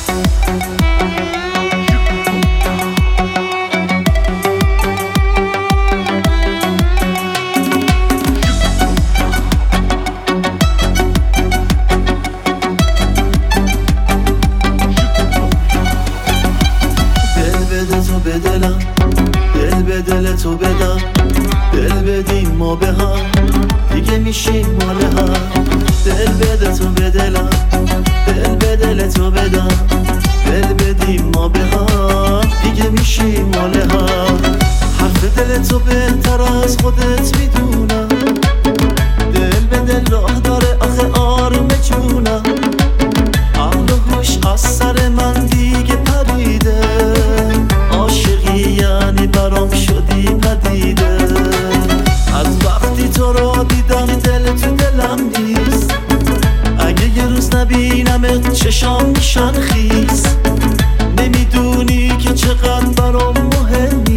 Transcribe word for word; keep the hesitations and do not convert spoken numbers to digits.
به دلم دل به دل تو بدم، دل بدیم ما به هم دیگه میشیم مال هم. دل بده تو به دلم، دل به دل تو بدم، دل بدیم ما به هم دیگه میشیم مال هم. حرف دل تو بهتر از خودت میدونم، دل به دل راه داره آخه آروم جونم. عقل و هوش از سر من دیگه پریده، عاشقی یعنی برام شدی پدیده. از وقتی تو رو دیدم دل تو دلم نیست، اگه یه روز نبینمت چشام میشن خیس. نمیدونی که چقدر برام مهمی،